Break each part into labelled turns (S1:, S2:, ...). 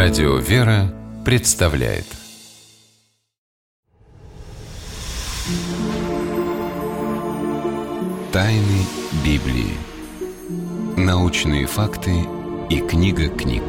S1: Радио «Вера» представляет Тайны Библии. Научные факты и книга книг.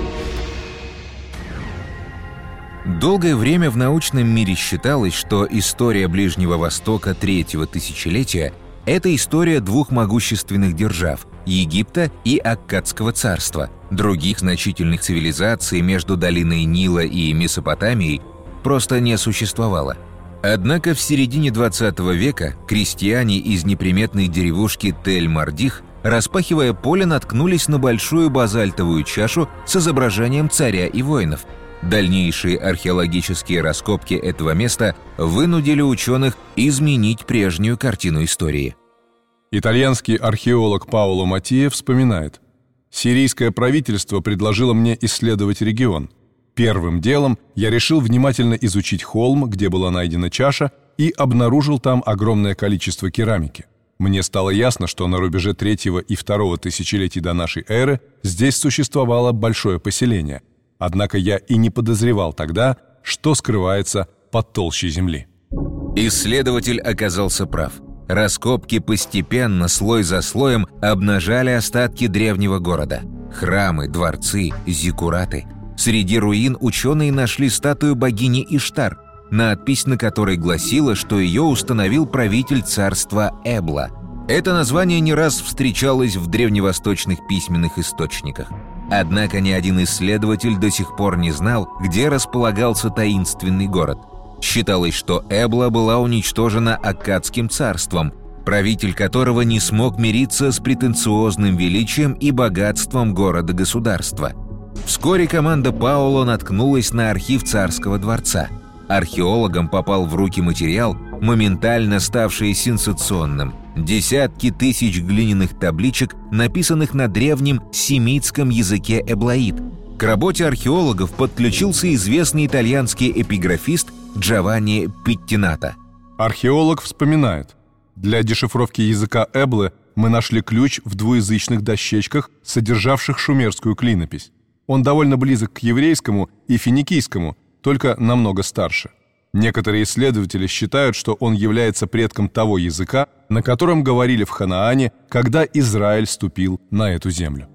S2: Долгое время в научном мире считалось, что история Ближнего Востока третьего тысячелетия – это история двух могущественных держав – Египта и Аккадского царства. Других значительных цивилизаций между долиной Нила и Месопотамией просто не существовало. Однако в середине 20 века крестьяне из неприметной деревушки Тель-Мардих, распахивая поле, наткнулись на большую базальтовую чашу с изображением царя и воинов. Дальнейшие археологические раскопки этого места вынудили ученых изменить прежнюю картину истории.
S3: Итальянский археолог Паоло Матия вспоминает: «Сирийское правительство предложило мне исследовать регион. Первым делом я решил внимательно изучить холм, где была найдена чаша, и обнаружил там огромное количество керамики. Мне стало ясно, что на рубеже 3-го и 2-го тысячелетий до нашей эры здесь существовало большое поселение. Однако я и не подозревал тогда, что скрывается под толщей земли».
S2: Исследователь оказался прав. Раскопки постепенно, слой за слоем, обнажали остатки древнего города. Храмы, дворцы, зиккураты. Среди руин ученые нашли статую богини Иштар, надпись на которой гласила, что ее установил правитель царства Эбла. Это название не раз встречалось в древневосточных письменных источниках. Однако ни один исследователь до сих пор не знал, где располагался таинственный город. Считалось, что Эбла была уничтожена Аккадским царством, правитель которого не смог мириться с претенциозным величием и богатством города-государства. Вскоре команда Паоло наткнулась на архив царского дворца. Археологам попал в руки материал, моментально ставший сенсационным. Десятки тысяч глиняных табличек, написанных на древнем семитском языке эблаид. К работе археологов подключился известный итальянский эпиграфист Джованни Петтинато.
S3: Археолог вспоминает: «Для дешифровки языка Эблы мы нашли ключ в двуязычных дощечках, содержавших шумерскую клинопись. Он довольно близок к еврейскому и финикийскому, только намного старше. Некоторые исследователи считают, что он является предком того языка, на котором говорили в Ханаане, когда Израиль ступил на эту землю».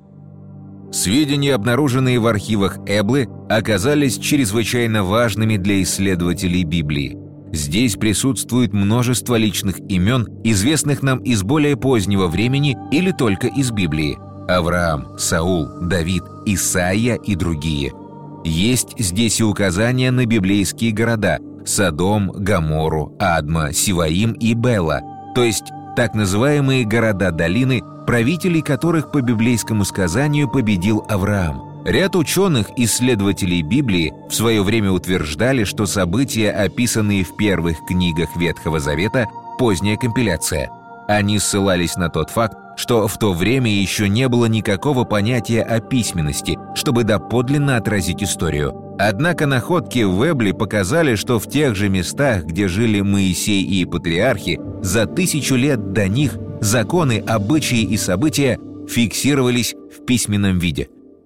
S2: Сведения, обнаруженные в архивах Эблы, оказались чрезвычайно важными для исследователей Библии. Здесь присутствует множество личных имен, известных нам из более позднего времени или только из Библии: Авраам, Саул, Давид, Исаия и другие. Есть здесь и указания на библейские города – Содом, Гоморру, Адма, Сиваим и Бела, то есть так называемые города долины, правителей которых по библейскому сказанию победил Авраам. Ряд ученых, исследователей Библии, в свое время утверждали, что события, описанные в первых книгах Ветхого Завета, поздняя компиляция. Они ссылались на тот факт, что в то время еще не было никакого понятия о письменности, чтобы доподлинно отразить историю. Однако находки в Эбле показали, что в тех же местах, где жили Моисей и патриархи, за 1000 лет до них законы, обычаи и события фиксировались в письменном виде.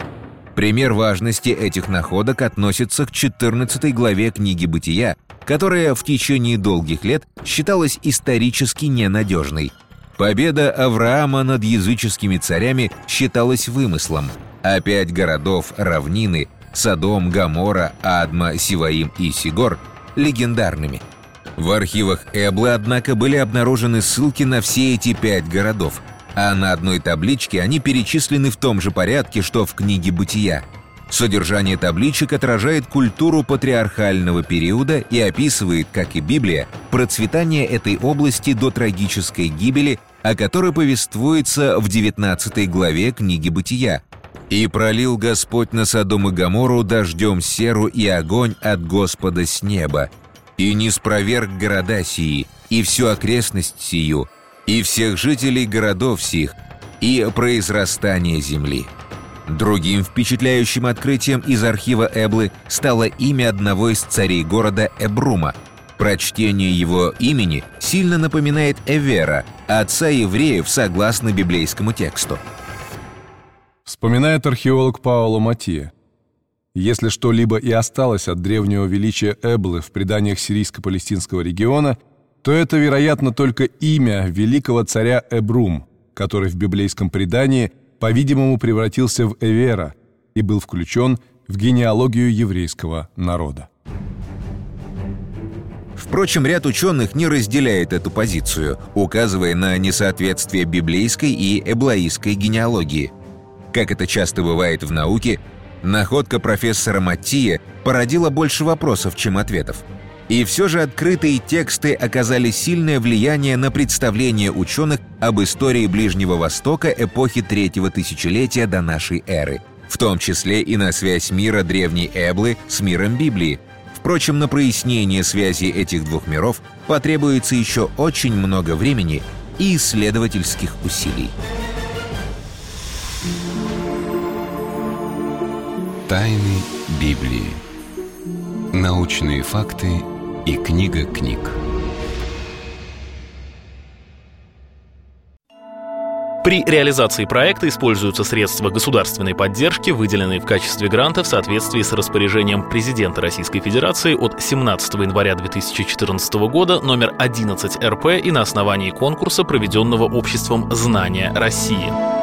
S2: Пример важности этих находок относится к 14 главе книги «Бытия», которая в течение долгих лет считалась исторически ненадежной. Победа Авраама над языческими царями считалась вымыслом, а 5 городов равнины – Содом, Гоморра, Адма, Сиваим и Сигор – легендарными. В архивах Эблы, однако, были обнаружены ссылки на все эти 5 городов, а на одной табличке они перечислены в том же порядке, что в книге «Бытия». Содержание табличек отражает культуру патриархального периода и описывает, как и Библия, процветание этой области до трагической гибели, о которой повествуется в 19 главе книги «Бытия». «И пролил Господь на Содом и Гоморру дождем серу и огонь от Господа с неба, и не спроверг города сии, и всю окрестность сию, и всех жителей городов сих, и произрастание земли». Другим впечатляющим открытием из архива Эблы стало имя одного из царей города Эбрума. Прочтение его имени сильно напоминает Эвера, отца евреев согласно библейскому тексту.
S3: Вспоминает археолог Паоло Матия: Если что-либо и осталось от древнего величия Эблы в преданиях сирийско-палестинского региона, то это, вероятно, только имя великого царя Эбрум, который в библейском предании, по-видимому, превратился в Эвера и был включен в генеалогию еврейского народа.
S2: Впрочем, ряд ученых не разделяет эту позицию, указывая на несоответствие библейской и эблаистской генеалогии. Как это часто бывает в науке, находка профессора Маттия породила больше вопросов, чем ответов. И все же открытые тексты оказали сильное влияние на представление ученых об истории Ближнего Востока эпохи третьего тысячелетия до нашей эры, в том числе и на связь мира древней Эблы с миром Библии. Впрочем, на прояснение связи этих двух миров потребуется еще очень много времени и исследовательских усилий.
S1: Тайны Библии. Научные факты и книга книг.
S4: При реализации проекта используются средства государственной поддержки, выделенные в качестве гранта в соответствии с распоряжением президента Российской Федерации от 17 января 2014 года номер 11 РП и на основании конкурса, проведенного Обществом знания России.